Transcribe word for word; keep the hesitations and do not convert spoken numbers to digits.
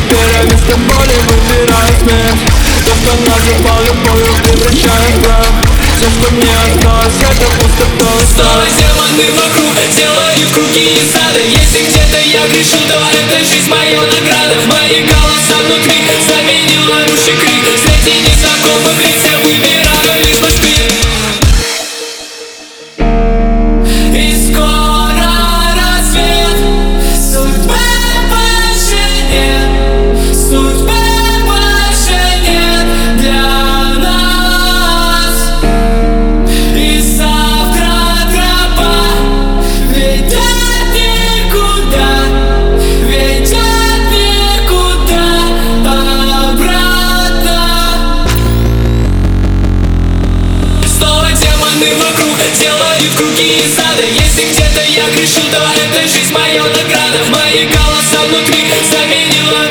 теперь я вместо боли выбираю смерть. То, что называл любовью, превращаю в прах. Все, что мне осталось, это пустота. Снова демоны вокруг делают круги из ада. Если где-то я грешу, то эта жизнь моя награда. Мои голоса внутри заменил орущий крик. Среди незнакомых лиц я выбираю лишь Москвы. И скоро рассвет. Судьбы больше нет. Судьбы больше нет для нас. И завтра тропа ведет никуда, ведет никуда обратно. Снова демоны вокруг делают круги из ада. Если где-то я грешу, то эта жизнь моя награда. Мои голоса внутри заменила